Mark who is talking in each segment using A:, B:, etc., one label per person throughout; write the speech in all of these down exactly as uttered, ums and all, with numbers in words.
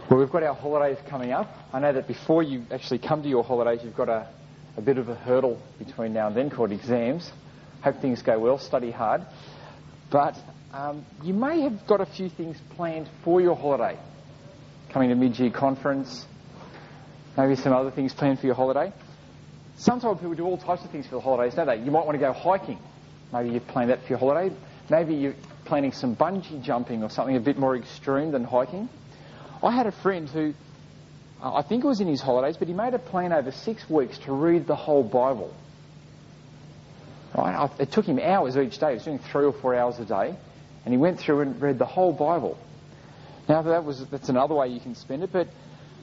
A: Well, we've got our holidays coming up. I know that before you actually come to your holidays, you've got a, a bit of a hurdle between now and then called exams. Hope things go well, study hard. But um, you may have got a few things planned for your holiday. Coming to mid-year conference, maybe some other things planned for your holiday. Sometimes people do all types of things for the holidays, don't they? You might want to go hiking. Maybe you've planned that for your holiday. Maybe you're planning some bungee jumping or something a bit more extreme than hiking. I had a friend who, uh, I think it was in his holidays, but he made a plan over six weeks to read the whole Bible. Right? I, it took him hours each day. He was doing three or four hours a day, and he went through and read the whole Bible. Now that was that's another way you can spend it, but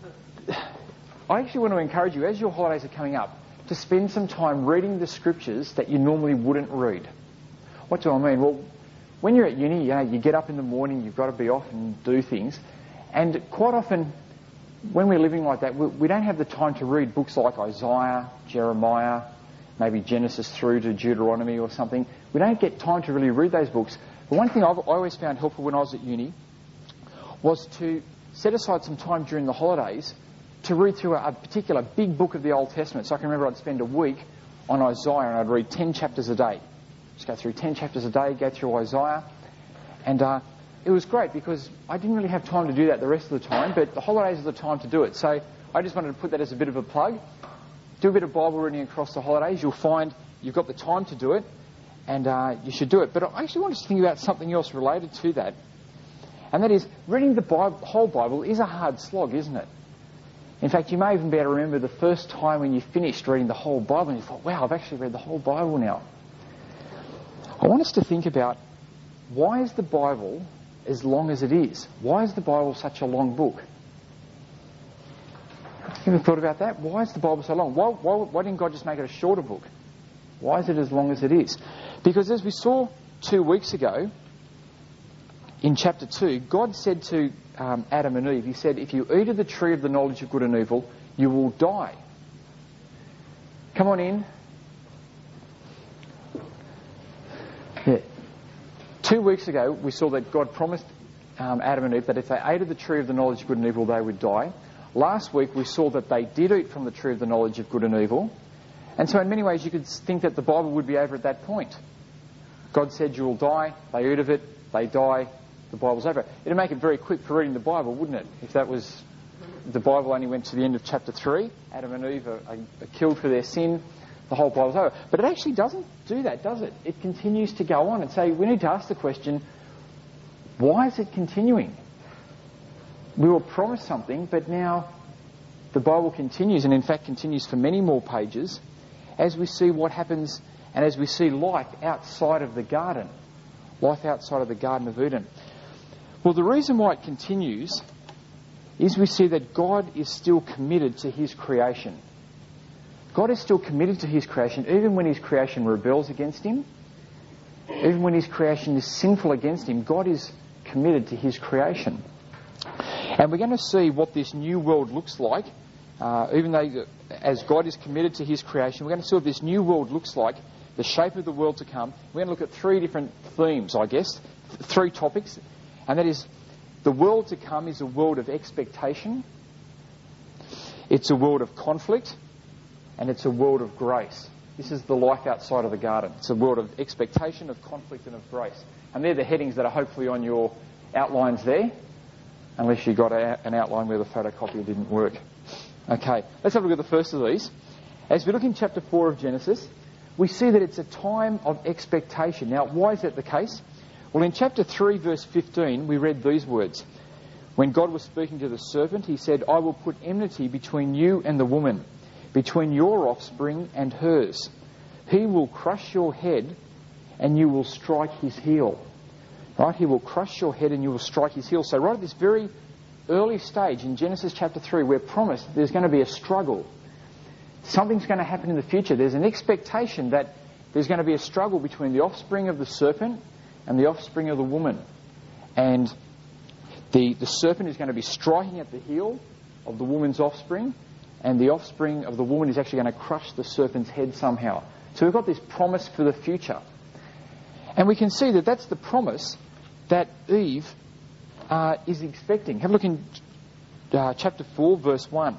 A: I actually want to encourage you, as your holidays are coming up, to spend some time reading the scriptures that you normally wouldn't read. What do I mean? Well, when you're at uni, you know, you get up in the morning, you've got to be off and do things. And quite often, when we're living like that, we, we don't have the time to read books like Isaiah, Jeremiah, maybe Genesis through to Deuteronomy or something. We don't get time to really read those books. But one thing I've, I always found helpful when I was at uni was to set aside some time during the holidays to read through a, a particular big book of the Old Testament. So I can remember I'd spend a week on Isaiah and I'd read ten chapters a day. Just go through ten chapters a day, go through Isaiah. And uh, it was great because I didn't really have time to do that the rest of the time, but the holidays are the time to do it. So I just wanted to put that as a bit of a plug. Do a bit of Bible reading across the holidays. You'll find you've got the time to do it, and uh, you should do it. But I actually want us to think about something else related to that, and that is reading the Bible, whole Bible is a hard slog, isn't it? In fact, you may even be able to remember the first time when you finished reading the whole Bible and you thought, wow, I've actually read the whole Bible now. I want us to think about, why is the Bible as long as it is? Why is the Bible such a long book? Have you ever thought about that? Why is the Bible so long? Why, why, why didn't God just make it a shorter book? Why is it as long as it is? Because as we saw two weeks ago, in chapter two, God said to um, Adam and Eve, he said, if you eat of the tree of the knowledge of good and evil, you will die. Come on in. Yeah. Two weeks ago, we saw that God promised um, Adam and Eve that if they ate of the tree of the knowledge of good and evil, they would die. Last week, we saw that they did eat from the tree of the knowledge of good and evil. And so in many ways, you could think that the Bible would be over at that point. God said you will die, they eat of it, they die, the Bible's over. It'd make it very quick for reading the Bible, wouldn't it? If that was, the Bible only went to the end of chapter three, Adam and Eve are, are, are killed for their sin, the whole Bible's over. But it actually doesn't do that, does it? It continues to go on. And so we need to ask the question, why is it continuing? We were promised something, but now the Bible continues, and in fact continues for many more pages, as we see what happens and as we see life outside of the garden. Life outside of the Garden of Eden. Well, the reason why it continues is we see that God is still committed to His creation. God is still committed to His creation, even when His creation rebels against Him. Even when His creation is sinful against Him, God is committed to His creation. And we're going to see what this new world looks like. Uh, even though, as God is committed to His creation, we're going to see what this new world looks like, the shape of the world to come. We're going to look at three different themes, I guess, th- three topics. And that is, the world to come is a world of expectation, it's a world of conflict, and it's a world of grace. This is the life outside of the garden. It's a world of expectation, of conflict, and of grace. And they're the headings that are hopefully on your outlines there, unless you got a, an outline where the photocopier didn't work. Okay, let's have a look at the first of these. As we look in chapter four of Genesis, we see that it's a time of expectation. Now, why is that the case? Well, in chapter three, verse fifteen, we read these words. When God was speaking to the serpent, He said, I will put enmity between you and the woman, between your offspring and hers. He will crush your head and you will strike his heel. Right? He will crush your head and you will strike his heel. So right at this very early stage in Genesis chapter three, we're promised there's going to be a struggle. Something's going to happen in the future. There's an expectation that there's going to be a struggle between the offspring of the serpent and the offspring of the woman. And the, the serpent is going to be striking at the heel of the woman's offspring, and the offspring of the woman is actually going to crush the serpent's head somehow. So we've got this promise for the future. And we can see that that's the promise that Eve uh, is expecting. Have a look in uh, chapter four, verse one.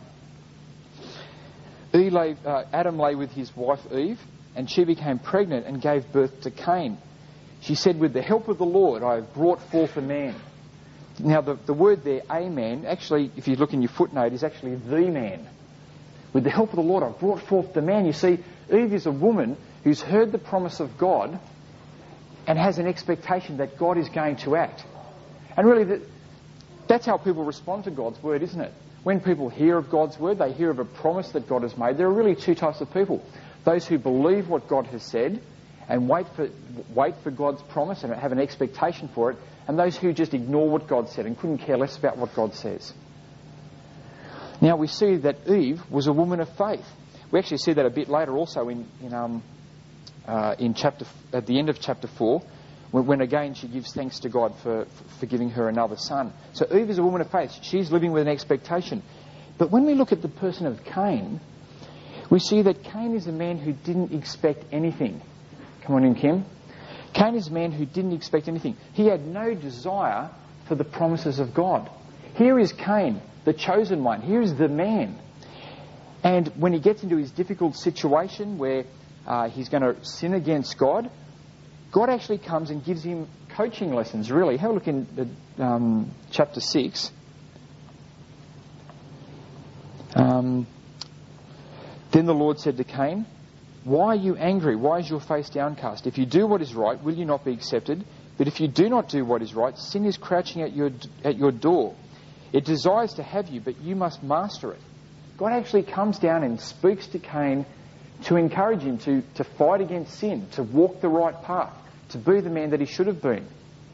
A: Eve lay, uh, Adam lay with his wife Eve, and she became pregnant and gave birth to Cain. She said, "With the help of the Lord, I have brought forth a man." Now, the, the word there, a man, actually, if you look in your footnote, is actually the man. With the help of the Lord, I've brought forth the man. You see, Eve is a woman who's heard the promise of God and has an expectation that God is going to act. And really, that, that's how people respond to God's word, isn't it? When people hear of God's word, they hear of a promise that God has made. There are really two types of people. Those who believe what God has said and wait for wait for God's promise and have an expectation for it, and those who just ignore what God said and couldn't care less about what God says. Now we see that Eve was a woman of faith. We actually see that a bit later also in in um uh, in chapter at the end of chapter four, when, when again she gives thanks to God for for giving her another son. So Eve is a woman of faith. She's living with an expectation. But when we look at the person of Cain, we see that Cain is a man who didn't expect anything. Come on in, Kim. Cain is a man who didn't expect anything. He had no desire for the promises of God. Here is Cain, the chosen one. Here is the man. And when he gets into his difficult situation where uh, he's going to sin against God, God actually comes and gives him coaching lessons, really. Have a look in uh, um, chapter six. Um, then the Lord said to Cain, "Why are you angry? Why is your face downcast? If you do what is right, will you not be accepted? But if you do not do what is right, sin is crouching at your at your door. It desires to have you, but you must master it." God actually comes down and speaks to Cain to encourage him to, to fight against sin, to walk the right path, to be the man that he should have been.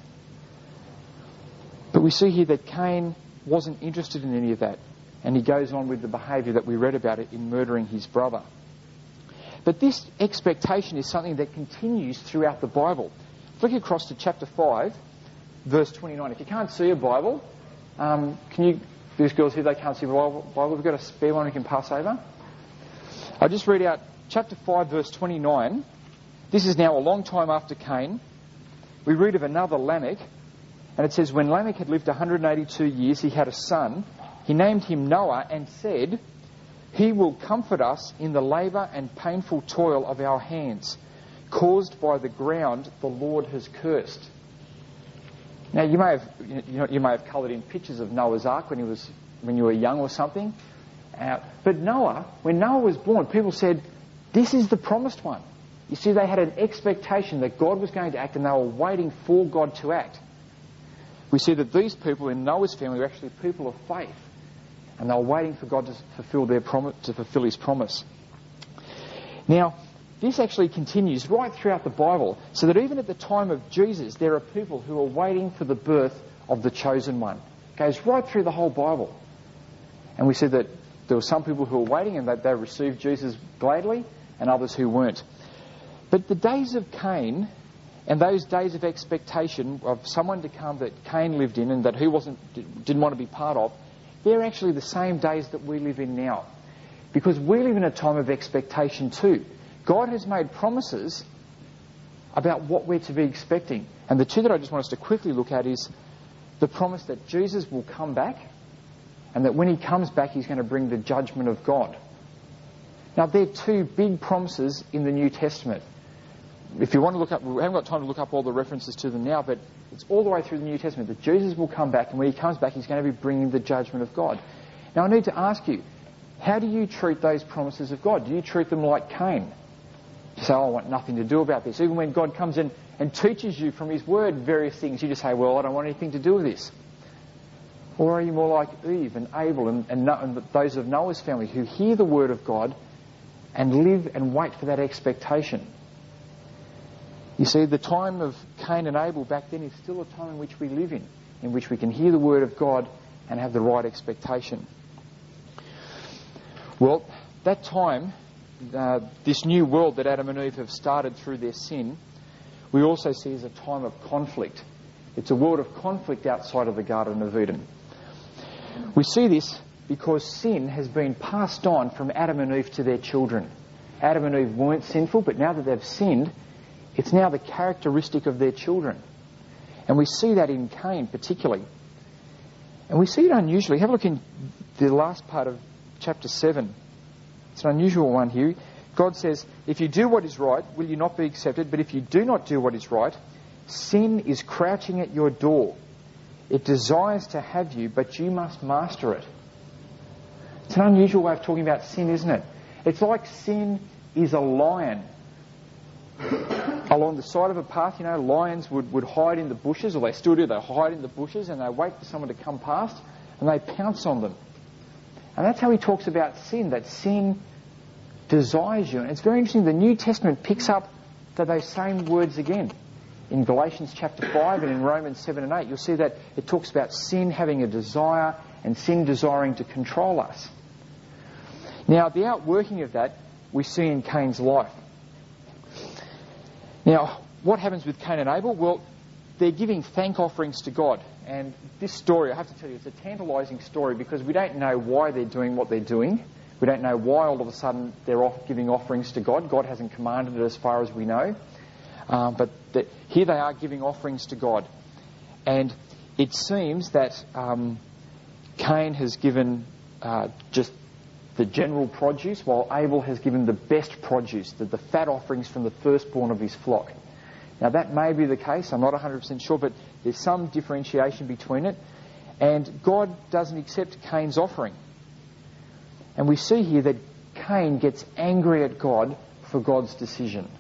A: But we see here that Cain wasn't interested in any of that, and he goes on with the behaviour that we read about it in murdering his brother. But this expectation is something that continues throughout the Bible. Flick across to chapter five, verse twenty-nine. If you can't see a Bible, um, can you, these girls here, they can't see a Bible, we've got a spare one we can pass over. I'll just read out chapter five, verse twenty-nine. This is now a long time after Cain. We read of another Lamech, and it says, "When Lamech had lived one hundred eighty-two years, he had a son. He named him Noah and said, 'He will comfort us in the labour and painful toil of our hands, caused by the ground the Lord has cursed.'" Now you may have you, know, you may have coloured in pictures of Noah's Ark when he was when you were young or something. Uh, but Noah, when Noah was born, people said, "This is the promised one." You see, they had an expectation that God was going to act, and they were waiting for God to act. We see that these people in Noah's family were actually people of faith, and they were waiting for God to fulfill their promise, to fulfill His promise. Now, this actually continues right throughout the Bible, so that even at the time of Jesus, there are people who are waiting for the birth of the chosen one. It goes right through the whole Bible. And we see that there were some people who were waiting and that they received Jesus gladly, and others who weren't. But the days of Cain, and those days of expectation of someone to come that Cain lived in and that he wasn't, didn't want to be part of, they're actually the same days that we live in now. Because we live in a time of expectation too. God has made promises about what we're to be expecting. And the two that I just want us to quickly look at is the promise that Jesus will come back, and that when He comes back, He's going to bring the judgment of God. Now, they're two big promises in the New Testament. If you want to look up, we haven't got time to look up all the references to them now, but it's all the way through the New Testament that Jesus will come back, and when He comes back, He's going to be bringing the judgment of God. Now, I need to ask you, how do you treat those promises of God? Do you treat them like Cain? You say, "Oh, I want nothing to do about this." Even when God comes in and teaches you from His Word various things, you just say, "Well, I don't want anything to do with this." Or are you more like Eve and Abel and, and, and those of Noah's family who hear the Word of God and live and wait for that expectation? You see, the time of Cain and Abel back then is still a time in which we live in, in which we can hear the Word of God and have the right expectation. Well, that time, uh, this new world that Adam and Eve have started through their sin, we also see as a time of conflict. It's a world of conflict outside of the Garden of Eden. We see this because sin has been passed on from Adam and Eve to their children. Adam and Eve weren't sinful, but now that they've sinned, it's now the characteristic of their children. And we see that in Cain particularly. And we see it unusually. Have a look in the last part of chapter seven. It's an unusual one here. God says, if you do what is right, will you not be accepted? But if you do not do what is right, sin is crouching at your door. It desires to have you, but you must master it. It's an unusual way of talking about sin, isn't it? It's like sin is a lion. Along the side of a path, you know, lions would, would hide in the bushes, or they still do, they hide in the bushes and they wait for someone to come past and they pounce on them. And that's how he talks about sin, that sin desires you. And it's very interesting, the New Testament picks up those same words again. In Galatians chapter five and in Romans seven and eight, you'll see that it talks about sin having a desire and sin desiring to control us. Now, the outworking of that we see in Cain's life. Now, what happens with Cain and Abel? Well, they're giving thank offerings to God. And this story, I have to tell you, it's a tantalising story because we don't know why they're doing what they're doing. We don't know why all of a sudden they're off giving offerings to God. God hasn't commanded it as far as we know. Um, but the, here they are giving offerings to God. And it seems that um, Cain has given uh, just the general produce, while Abel has given the best produce, the, the fat offerings from the firstborn of his flock. Now that may be the case, I'm not one hundred percent sure, but there's some differentiation between it. And God doesn't accept Cain's offering. And we see here that Cain gets angry at God for God's decision.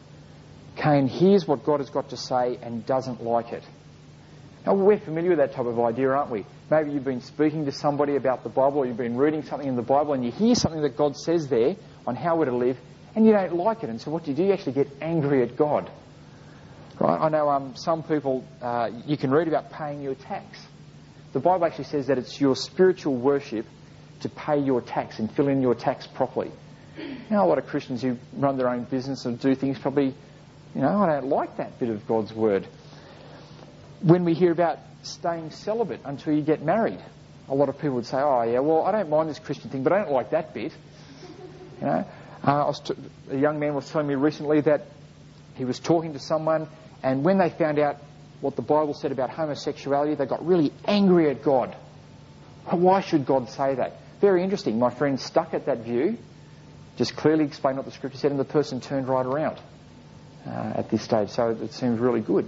A: Cain hears what God has got to say and doesn't like it. Now, we're familiar with that type of idea, aren't we? Maybe you've been speaking to somebody about the Bible, or you've been reading something in the Bible, and you hear something that God says there on how we're to live, and you don't like it. And so what do you do? You actually get angry at God. Right? I know um, some people, uh, you can read about paying your tax. The Bible actually says that it's your spiritual worship to pay your tax and fill in your tax properly. You know, a lot of Christians who run their own business and do things probably, you know, I don't like that bit of God's word. When we hear about staying celibate until you get married, a lot of people would say, oh yeah, well, I don't mind this Christian thing, but I don't like that bit. You know, uh, I was t- a young man was telling me recently that he was talking to someone, and when they found out what the Bible said about homosexuality, they got really angry at God. Why should God say that? Very interesting. My friend stuck at that view, just clearly explained what the Scripture said, and the person turned right around uh, at this stage. So it seems really good.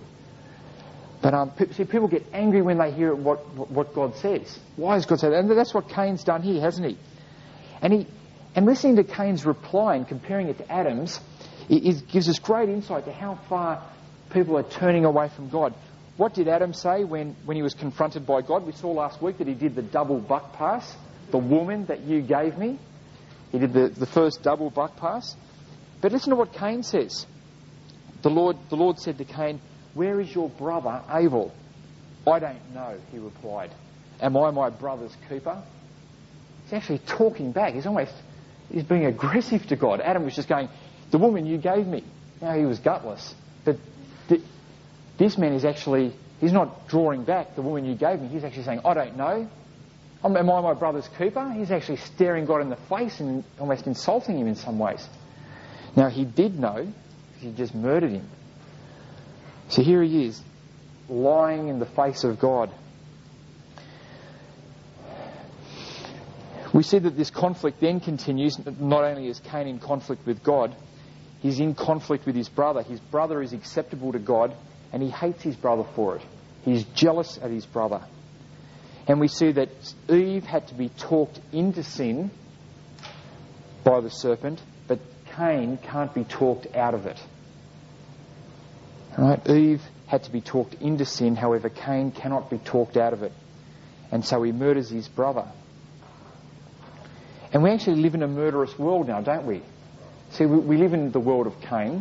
A: But um, see, people get angry when they hear what, what God says. Why does God say that? And that's what Cain's done here, hasn't he? And he, and listening to Cain's reply and comparing it to Adam's, it, it gives us great insight to how far people are turning away from God. What did Adam say when, when he was confronted by God? We saw last week that he did the double buck pass. The woman that you gave me. He did the, the first double buck pass. But listen to what Cain says. The Lord, the Lord said to Cain, where is your brother Abel? I don't know, he replied. Am I my brother's keeper? He's actually talking back. He's almost, he's being aggressive to God. Adam was just going, the woman you gave me. Now he was gutless. But th- this man is actually, he's not drawing back, the woman you gave me. He's actually saying, I don't know. Am I my brother's keeper? He's actually staring God in the face and almost insulting him in some ways. Now he did know, because he just murdered him. So here he is, lying in the face of God. We see that this conflict then continues. Not only is Cain in conflict with God, he's in conflict with his brother. His brother is acceptable to God, and he hates his brother for it. He's jealous at his brother. And we see that Eve had to be talked into sin by the serpent, but Cain can't be talked out of it. Right? Eve had to be talked into sin, however, Cain cannot be talked out of it. And so he murders his brother. And we actually live in a murderous world now, don't we? See, we, we live in the world of Cain.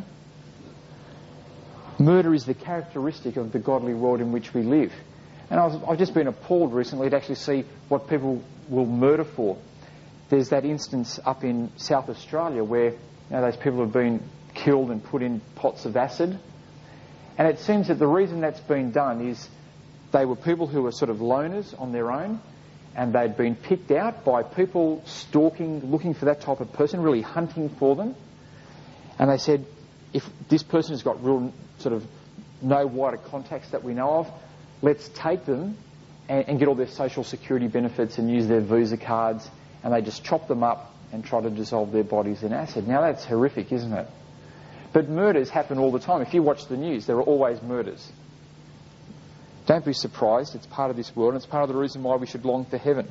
A: Murder is the characteristic of the godly world in which we live. And I was, I've just been appalled recently to actually see what people will murder for. There's that instance up in South Australia where, you know, those people have been killed and put in pots of acid. And it seems that the reason that's been done is they were people who were sort of loners on their own, and they'd been picked out by people stalking, looking for that type of person, really hunting for them. And they said, if this person has got real sort of no wider contacts that we know of, let's take them and, and get all their social security benefits and use their Visa cards, and they just chop them up and try to dissolve their bodies in acid. Now that's horrific, isn't it? But murders happen all the time. If you watch the news, there are always murders. Don't be surprised. It's part of this world, and it's part of the reason why we should long for heaven.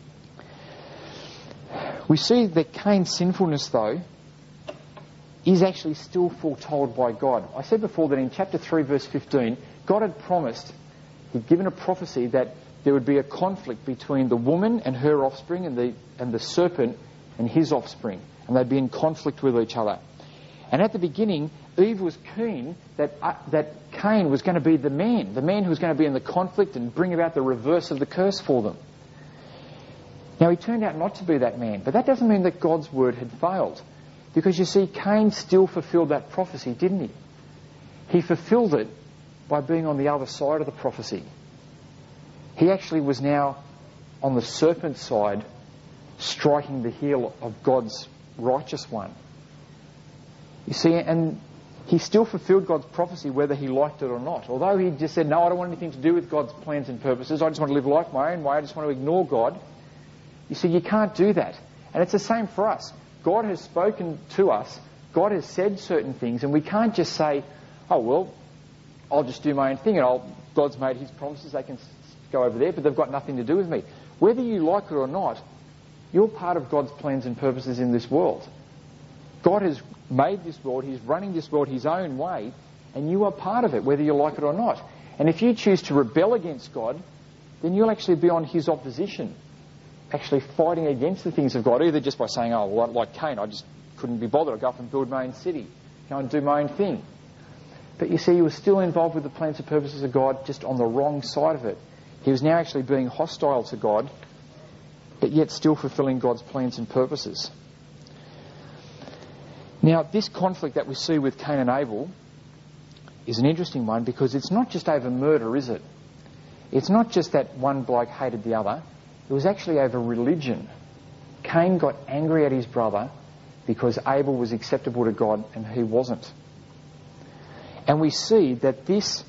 A: We see that Cain's sinfulness, though, is actually still foretold by God. I said before that in chapter three, verse fifteen, God had promised, he'd given a prophecy that there would be a conflict between the woman and her offspring and the, and the serpent and his offspring. And they'd be in conflict with each other. And at the beginning, Eve was keen that, uh, that Cain was going to be the man, the man who was going to be in the conflict and bring about the reverse of the curse for them. Now, he turned out not to be that man, but that doesn't mean that God's word had failed. Because you see, Cain still fulfilled that prophecy, didn't he? He fulfilled it by being on the other side of the prophecy. He actually was now on the serpent's side, striking the heel of God's righteous one. You see, and he still fulfilled God's prophecy whether he liked it or not. Although he just said, no, I don't want anything to do with God's plans and purposes. I just want to live life my own way. I just want to ignore God. You see, you can't do that. And it's the same for us. God has spoken to us. God has said certain things. And we can't just say, oh, well, I'll just do my own thing. And I'll, God's made his promises. They can go over there, but they've got nothing to do with me. Whether you like it or not, you're part of God's plans and purposes in this world. God has made this world. He's running this world his own way, and you are part of it, whether you like it or not. And if you choose to rebel against God, then you'll actually be on his opposition, actually fighting against the things of God, either just by saying, oh, well, like Cain, I just couldn't be bothered. I'll go off and build my own city, go and do my own thing. But you see, he was still involved with the plans and purposes of God, just on the wrong side of it. He was now actually being hostile to God, but yet still fulfilling God's plans and purposes. Now, this conflict that we see with Cain and Abel is an interesting one, because it's not just over murder, is it? It's not just that one bloke hated the other. It was actually over religion. Cain got angry at his brother because Abel was acceptable to God and he wasn't. And we see that this,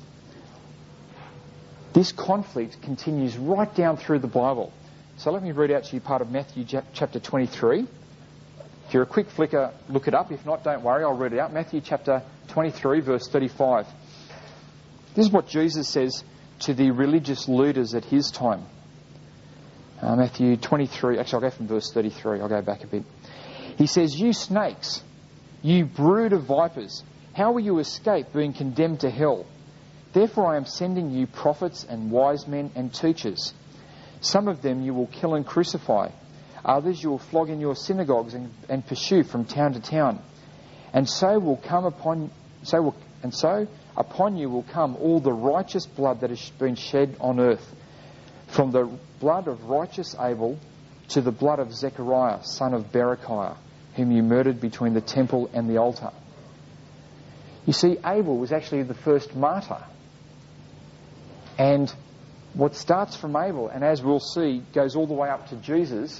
A: this conflict continues right down through the Bible. So let me read out to you part of Matthew chapter twenty-three. If you're a quick flicker, look it up. If not, don't worry, I'll read it out. Matthew chapter twenty-three, verse thirty-five. This is what Jesus says to the religious leaders at his time. Uh, Matthew twenty-three, actually I'll go from verse thirty-three, I'll go back a bit. He says, "You snakes, you brood of vipers, how will you escape being condemned to hell? Therefore I am sending you prophets and wise men and teachers. Some of them you will kill and crucify. Others you will flog in your synagogues and, and pursue from town to town. And so will come upon so will and so upon you will come all the righteous blood that has been shed on earth, from the blood of righteous Abel to the blood of Zechariah, son of Berechiah, whom you murdered between the temple and the altar." You see, Abel was actually the first martyr. And what starts from Abel, and as we'll see, goes all the way up to Jesus,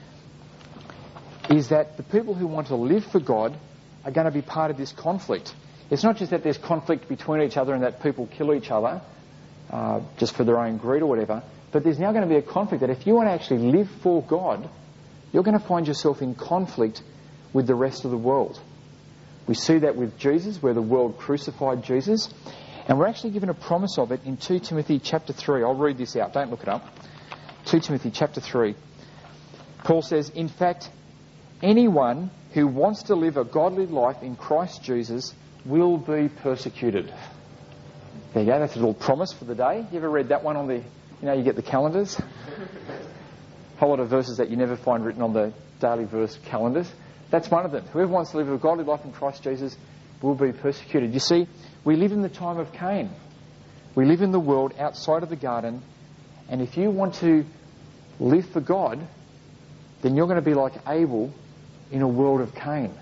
A: is that the people who want to live for God are going to be part of this conflict. It's not just that there's conflict between each other and that people kill each other uh, just for their own greed or whatever, but there's now going to be a conflict that if you want to actually live for God, you're going to find yourself in conflict with the rest of the world. We see that with Jesus, where the world crucified Jesus, and we're actually given a promise of it in two Timothy chapter three. I'll read this out, don't look it up. two Timothy chapter three. Paul says, "In fact, anyone who wants to live a godly life in Christ Jesus will be persecuted." There you go, that's a little promise for the day. You ever read that one on the, you know, you get the calendars? A whole lot of verses that you never find written on the daily verse calendars. That's one of them. Whoever wants to live a godly life in Christ Jesus will be persecuted. You see, we live in the time of Cain. We live in the world outside of the garden, and if you want to live for God, then you're going to be like Abel in a world of Cain.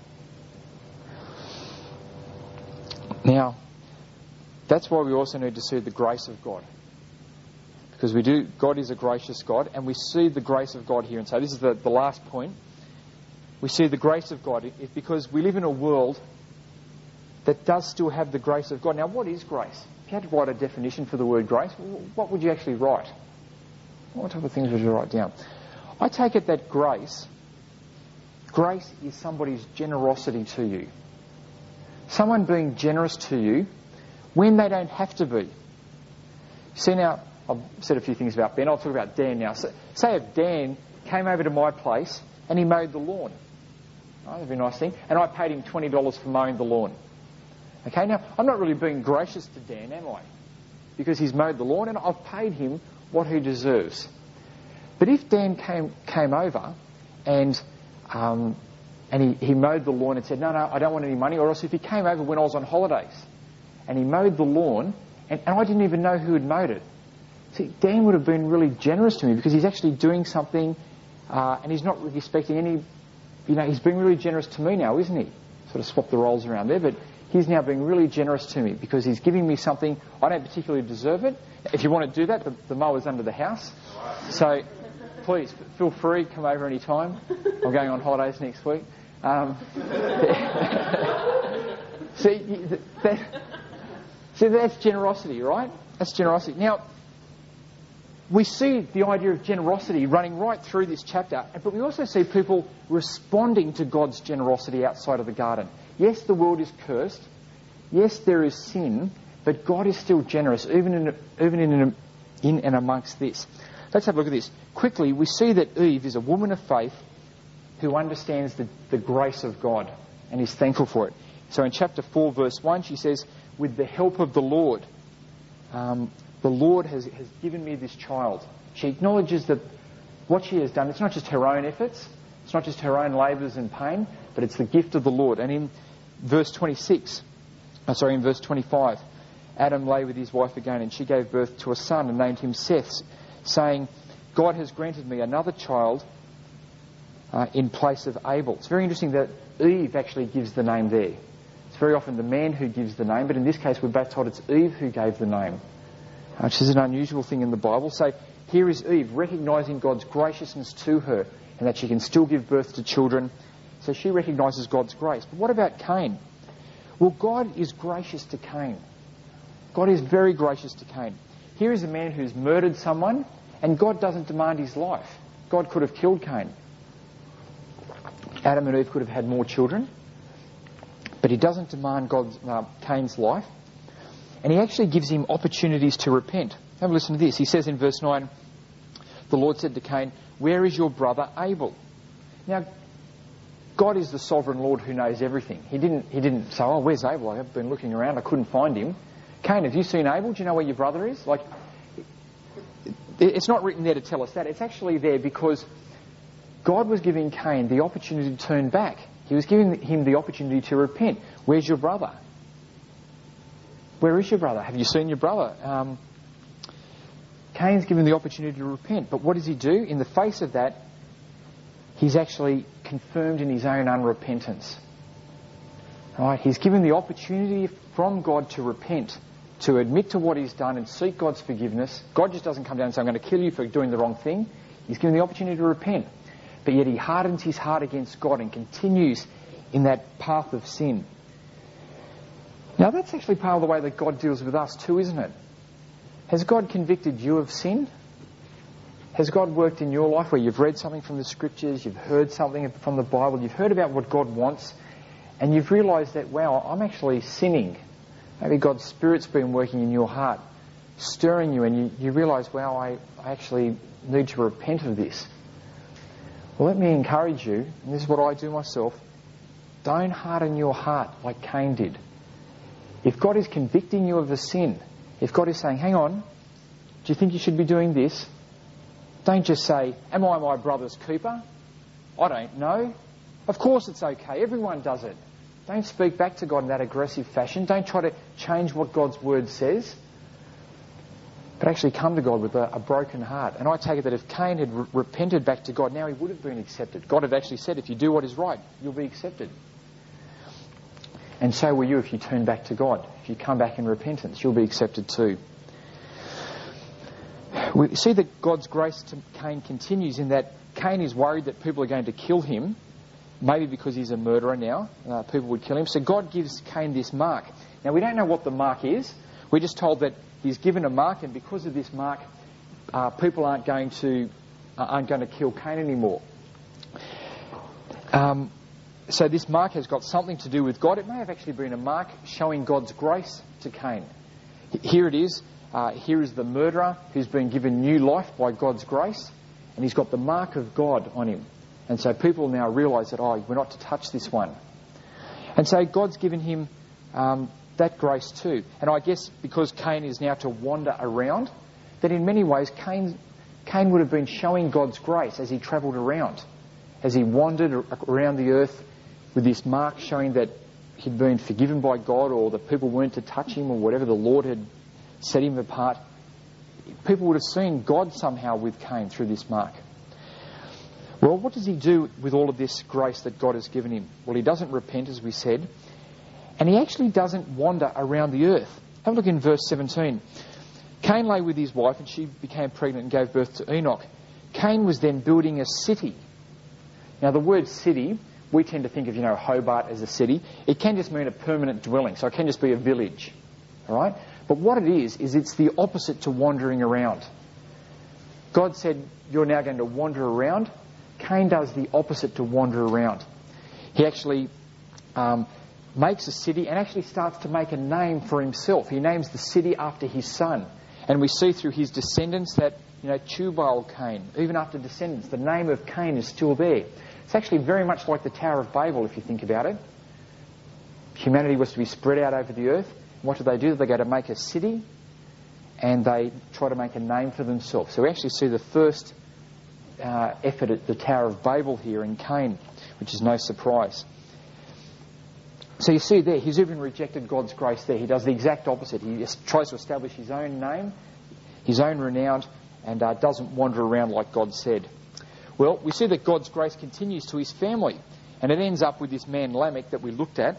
A: Now, that's why we also need to see the grace of God. Because we do, God is a gracious God, and we see the grace of God here. And so this is the, the last point. We see the grace of God it, because we live in a world that does still have the grace of God. Now, what is grace? If you had to write a definition for the word grace, what would you actually write? What type of things would you write down? I take it that grace, grace is somebody's generosity to you. Someone being generous to you when they don't have to be. See now, I've said a few things about Ben. I'll talk about Dan now. So, say if Dan came over to my place and he mowed the lawn. Oh, that'd be a nice thing. And I paid him twenty dollars for mowing the lawn. Okay, now, I'm not really being gracious to Dan, am I? Because he's mowed the lawn and I've paid him what he deserves. But if Dan came came over and um, and he, he mowed the lawn and said, no, no, I don't want any money, or else if he came over when I was on holidays and he mowed the lawn and, and I didn't even know who had mowed it. See, Dan would have been really generous to me because he's actually doing something uh, and he's not expecting any, you know, he's being really generous to me now, isn't he? Sort of swap the roles around there, but he's now being really generous to me because he's giving me something. I don't particularly deserve it. If you want to do that, the, the mower's under the house. So please, feel free, come over any time. I'm going on holidays next week. Um, see, that, see, that's generosity, right? That's generosity. Now, we see the idea of generosity running right through this chapter, but we also see people responding to God's generosity outside of the garden. Yes, the world is cursed. Yes, there is sin, but God is still generous, even in even in, in and amongst this. Let's have a look at this. Quickly, we see that Eve is a woman of faith who understands the, the grace of God and is thankful for it. So in chapter four, verse one, she says, with the help of the Lord, um, the Lord has, has given me this child. She acknowledges that what she has done, it's not just her own efforts, it's not just her own labours and pain, but it's the gift of the Lord. And in verse twenty-six, oh, sorry, in verse twenty-five, Adam lay with his wife again, and she gave birth to a son and named him Seth, saying, God has granted me another child uh, in place of Abel. It's very interesting that Eve actually gives the name there. It's very often the man who gives the name, but in this case we're both told it's Eve who gave the name, which is an unusual thing in the Bible. So here is Eve recognising God's graciousness to her and that she can still give birth to children. So she recognises God's grace. But what about Cain? Well, God is gracious to Cain. God is very gracious to Cain. Here is a man who's murdered someone, and God doesn't demand his life. God could have killed Cain. Adam and Eve could have had more children, but he doesn't demand God's, uh, Cain's life. And he actually gives him opportunities to repent. Have a listen to this. He says in verse nine, the Lord said to Cain, where is your brother Abel? Now, God is the sovereign Lord who knows everything. He didn't, he didn't say, oh, where's Abel? I've been looking around, I couldn't find him. Cain, have you seen Abel? Do you know where your brother is? Like, it's not written there to tell us that. It's actually there because God was giving Cain the opportunity to turn back. He was giving him the opportunity to repent. Where's your brother? Where is your brother? Have you seen your brother? Um, Cain's given the opportunity to repent. But what does he do? In the face of that, he's actually confirmed in his own unrepentance. Right? He's given the opportunity from God to repent, to admit to what he's done and seek God's forgiveness. God just doesn't come down and say, I'm going to kill you for doing the wrong thing. He's given the opportunity to repent. But yet he hardens his heart against God and continues in that path of sin. Now that's actually part of the way that God deals with us too, isn't it? Has God convicted you of sin? Has God worked in your life where you've read something from the Scriptures, you've heard something from the Bible, you've heard about what God wants, and you've realised that, wow, I'm actually sinning. Maybe God's Spirit's been working in your heart, stirring you, and you, you realise, wow, I, I actually need to repent of this. Well, let me encourage you, and this is what I do myself, don't harden your heart like Cain did. If God is convicting you of a sin, if God is saying, hang on, do you think you should be doing this? Don't just say, am I my brother's keeper? I don't know. Of course it's okay. Everyone does it. Don't speak back to God in that aggressive fashion. Don't try to change what God's word says. But actually come to God with a, a broken heart. And I take it that if Cain had re- repented back to God, now he would have been accepted. God had actually said, if you do what is right, you'll be accepted. And so will you if you turn back to God. If you come back in repentance, you'll be accepted too. We see that God's grace to Cain continues in that Cain is worried that people are going to kill him, maybe because he's a murderer now. Uh, people would kill him. So God gives Cain this mark. Now we don't know what the mark is. We're just told that he's given a mark, and because of this mark, uh, people aren't going to uh, aren't going to kill Cain anymore. Um, so this mark has got something to do with God. It may have actually been a mark showing God's grace to Cain. Here it is. Uh, here is the murderer who's been given new life by God's grace, and he's got the mark of God on him. And so people now realise that, oh, we're not to touch this one. And so God's given him um, that grace too. And I guess because Cain is now to wander around, that in many ways Cain, Cain would have been showing God's grace as he travelled around, as he wandered around the earth with this mark showing that he'd been forgiven by God, or that people weren't to touch him, or whatever the Lord had set him apart. People would have seen God somehow with Cain through this mark. Well, what does he do with all of this grace that God has given him? Well, he doesn't repent, as we said, and he actually doesn't wander around the earth. Have a look in verse seventeen. Cain lay with his wife, and she became pregnant and gave birth to Enoch. Cain was then building a city. Now, the word city, we tend to think of, you know, Hobart as a city. It can just mean a permanent dwelling, so it can just be a village. All right? But what it is, is it's the opposite to wandering around. God said, you're now going to wander around. Cain does the opposite to wander around. He actually um, makes a city and actually starts to make a name for himself. He names the city after his son. And we see through his descendants that, you know, Tubal Cain, even after descendants, the name of Cain is still there. It's actually very much like the Tower of Babel, if you think about it. Humanity was to be spread out over the earth. What do they do? They go to make a city, and they try to make a name for themselves. So we actually see the first uh, effort at the Tower of Babel here in Cain, which is no surprise. So you see there, he's even rejected God's grace there. He does the exact opposite. He tries to establish his own name, his own renown, and uh, doesn't wander around like God said. Well, we see that God's grace continues to his family, and it ends up with this man Lamech that we looked at.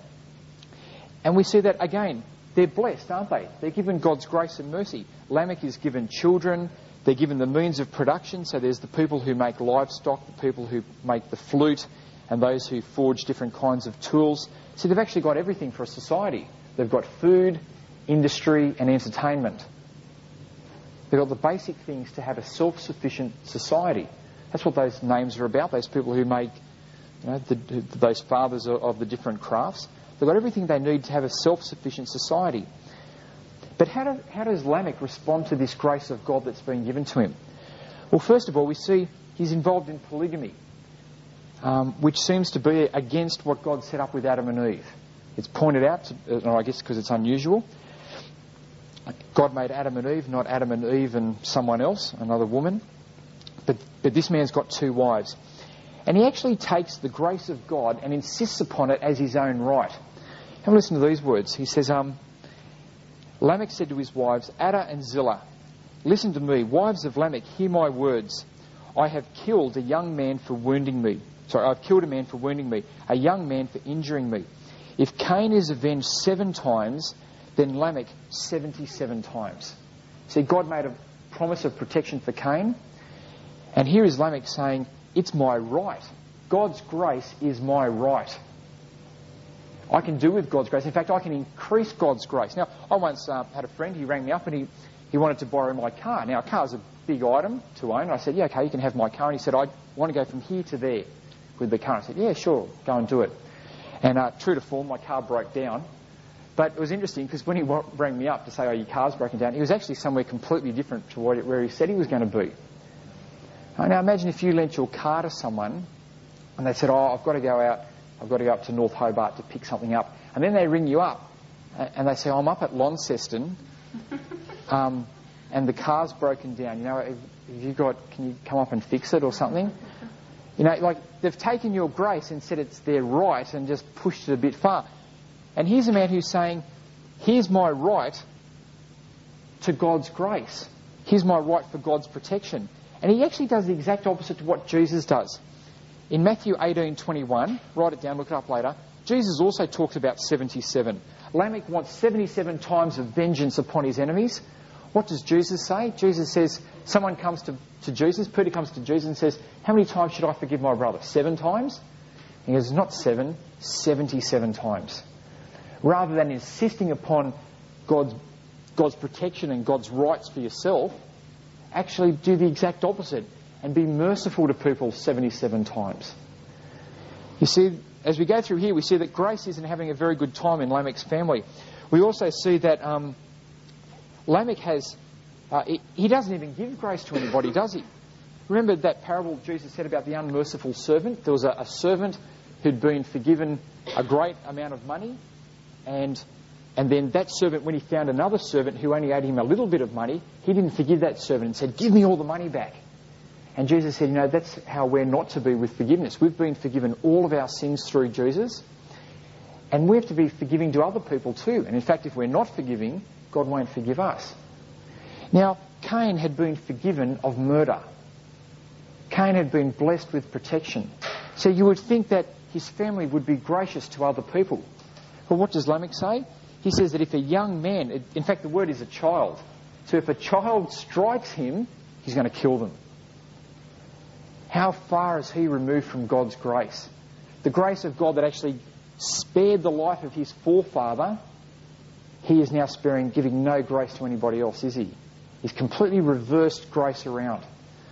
A: And we see that, again, they're blessed, aren't they? They're given God's grace and mercy. Lamech is given children. They're given the means of production. So there's the people who make livestock, the people who make the flute, and those who forge different kinds of tools. So they've actually got everything for a society. They've got food, industry, and entertainment. They've got the basic things to have a self-sufficient society. That's what those names are about, those people who make, you know, the, those fathers of, of the different crafts. They've got everything they need to have a self-sufficient society. But how, do, how does Lamech respond to this grace of God that's been given to him? Well, first of all, we see he's involved in polygamy, um, which seems to be against what God set up with Adam and Eve. It's pointed out, to, uh, I guess because it's unusual. God made Adam and Eve, not Adam and Eve and someone else, another woman. But, but this man's got two wives. And he actually takes the grace of God and insists upon it as his own right. Have a listen to these words. He says, um, Lamech said to his wives, Adah and Zillah, listen to me, wives of Lamech, hear my words. I have killed a young man for wounding me. Sorry, I've killed a man for wounding me, a young man for injuring me. If Cain is avenged seven times, then Lamech seventy-seven times. See, God made a promise of protection for Cain. And here is Lamech saying, it's my right. God's grace is my right. I can do with God's grace. In fact, I can increase God's grace. Now, I once uh, had a friend, he rang me up and he, he wanted to borrow my car. Now, a car's a big item to own. I said, yeah, okay, you can have my car. And he said, I want to go from here to there with the car. I said, yeah, sure, go and do it. And uh, true to form, my car broke down. But it was interesting because when he rang me up to say, oh, your car's broken down, he was actually somewhere completely different to what it, where he said he was going to be. Now imagine if you lent your car to someone and they said, oh, I've got to go out, I've got to go up to North Hobart to pick something up. And then they ring you up and they say, oh, I'm up at Launceston um, and the car's broken down. You know, have you got, can you come up and fix it or something? You know, like they've taken your grace and said it's their right and just pushed it a bit far. And here's a man who's saying, here's my right to God's grace. Here's my right for God's protection. And he actually does the exact opposite to what Jesus does. In Matthew eighteen twenty-one, write it down, look it up later, Jesus also talks about seventy-seven. Lamech wants seventy-seven times of vengeance upon his enemies. What does Jesus say? Jesus says, someone comes to, to Jesus, Peter comes to Jesus and says, how many times should I forgive my brother? Seven times? He goes, not seven, seventy-seven times. Rather than insisting upon God's, God's protection and God's rights for yourself, actually do the exact opposite and be merciful to people seventy-seven times. You see, as we go through here, we see that grace isn't having a very good time in Lamech's family. We also see that um, Lamech has, uh, he, he doesn't even give grace to anybody, does he? Remember that parable Jesus said about the unmerciful servant? There was a, a servant who'd been forgiven a great amount of money, and and then that servant, when he found another servant who only owed him a little bit of money, he didn't forgive that servant and said, "Give me all the money back." And Jesus said, you know, that's how we're not to be with forgiveness. We've been forgiven all of our sins through Jesus, and we have to be forgiving to other people too. And in fact, if we're not forgiving, God won't forgive us. Now, Cain had been forgiven of murder. Cain had been blessed with protection. So you would think that his family would be gracious to other people. But what does Lamech say? He says that if a young man, in fact the word is a child, so if a child strikes him, he's going to kill them. How far is he removed from God's grace? The grace of God that actually spared the life of his forefather, he is now sparing, giving no grace to anybody else, is he? He's completely reversed grace around.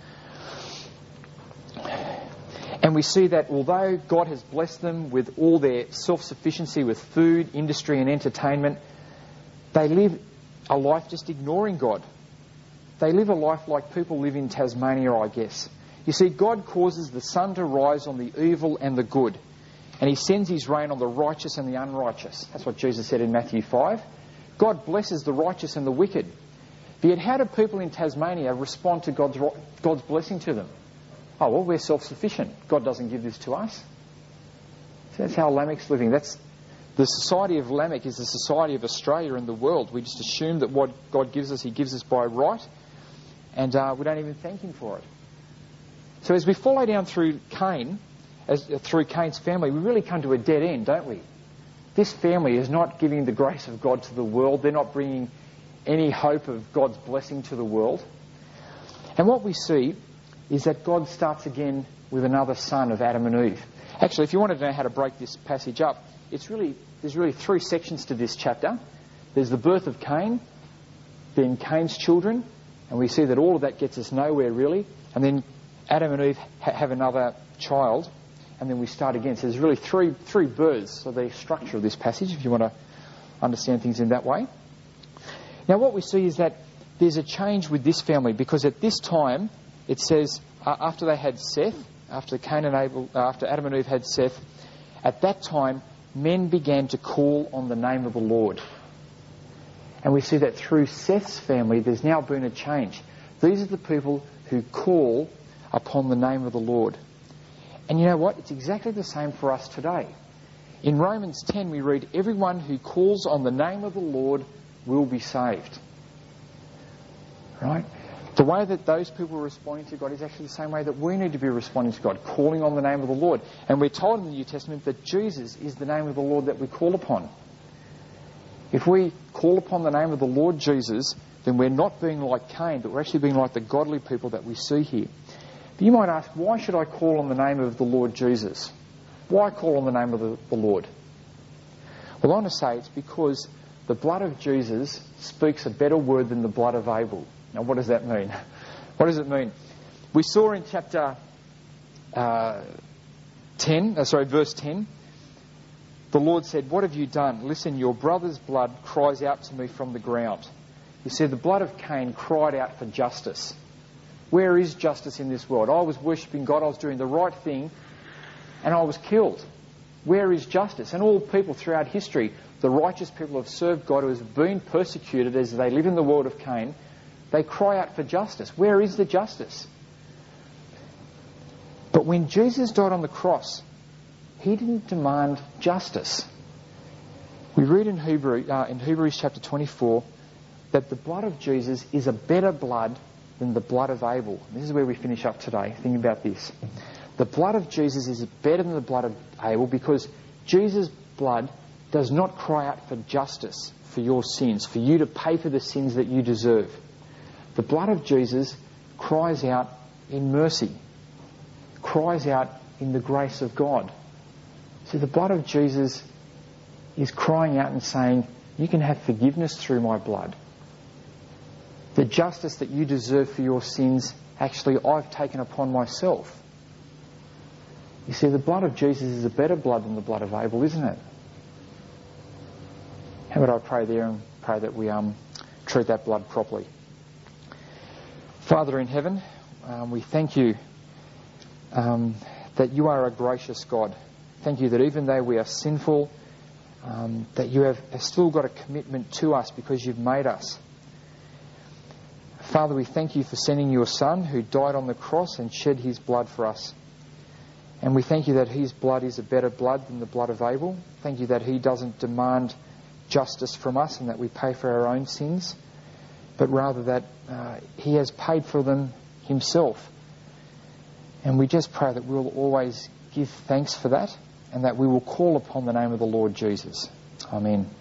A: And we see that although God has blessed them with all their self-sufficiency with food, industry and entertainment, they live a life just ignoring God. They live a life like people live in Tasmania, I guess. You see, God causes the sun to rise on the evil and the good, and he sends his rain on the righteous and the unrighteous. That's what Jesus said in Matthew five. God blesses the righteous and the wicked. But yet how do people in Tasmania respond to God's, God's blessing to them? Oh, well, we're self-sufficient. God doesn't give this to us. So that's how Lamech's living. That's the society of Lamech is the society of Australia and the world. We just assume that what God gives us, he gives us by right, and uh, we don't even thank him for it. So as we follow down through Cain, as uh, through Cain's family, we really come to a dead end, don't we? This family is not giving the grace of God to the world. They're not bringing any hope of God's blessing to the world. And what we see is that God starts again with another son of Adam and Eve. Actually, if you wanted to know how to break this passage up, it's really there's really three sections to this chapter. There's the birth of Cain, then Cain's children, and we see that all of that gets us nowhere really, and then Adam and Eve ha- have another child, and then we start again. So there's really three three births, so the structure of this passage, if you want to understand things in that way. Now what we see is that there's a change with this family, because at this time, it says, uh, after they had Seth, after Cain and Abel, uh, after Adam and Eve had Seth, at that time, men began to call on the name of the Lord. And we see that through Seth's family, there's now been a change. These are the people who call upon the name of the Lord. And you know what? It's exactly the same for us today. In Romans ten, we read, everyone who calls on the name of the Lord will be saved. Right? The way that those people are responding to God is actually the same way that we need to be responding to God, calling on the name of the Lord. And we're told in the New Testament that Jesus is the name of the Lord that we call upon. If we call upon the name of the Lord Jesus, then we're not being like Cain, but we're actually being like the godly people that we see here. But you might ask, why should I call on the name of the Lord Jesus? Why call on the name of the, the Lord? Well, I want to say it's because the blood of Jesus speaks a better word than the blood of Abel. Now, what does that mean? What does it mean? We saw in chapter uh, ten, uh, sorry, verse ten, the Lord said, "What have you done? Listen, your brother's blood cries out to me from the ground." You see, the blood of Cain cried out for justice. Where is justice in this world? I was worshipping God, I was doing the right thing, and I was killed. Where is justice? And all people throughout history, the righteous people who have served God, who have been persecuted as they live in the world of Cain, they cry out for justice. Where is the justice? But when Jesus died on the cross, he didn't demand justice. We read in Hebrew, uh, in Hebrews chapter twenty-four that the blood of Jesus is a better blood than the blood of Abel. This is where we finish up today. Think about this. The blood of Jesus is better than the blood of Abel because Jesus' blood does not cry out for justice for your sins, for you to pay for the sins that you deserve. The blood of Jesus cries out in mercy, cries out in the grace of God. See, the blood of Jesus is crying out and saying, you can have forgiveness through my blood. The justice that you deserve for your sins, actually I've taken upon myself. You see, the blood of Jesus is a better blood than the blood of Abel, isn't it? How would I pray there and pray that we um, treat that blood properly? Father in heaven, um, we thank you um, that you are a gracious God. Thank you that even though we are sinful, um, that you have, have still got a commitment to us because you've made us. Father, we thank you for sending your Son who died on the cross and shed his blood for us. And we thank you that his blood is a better blood than the blood of Abel. Thank you that he doesn't demand justice from us and that we pay for our own sins, but rather that uh, he has paid for them himself. And we just pray that we'll always give thanks for that and that we will call upon the name of the Lord Jesus. Amen.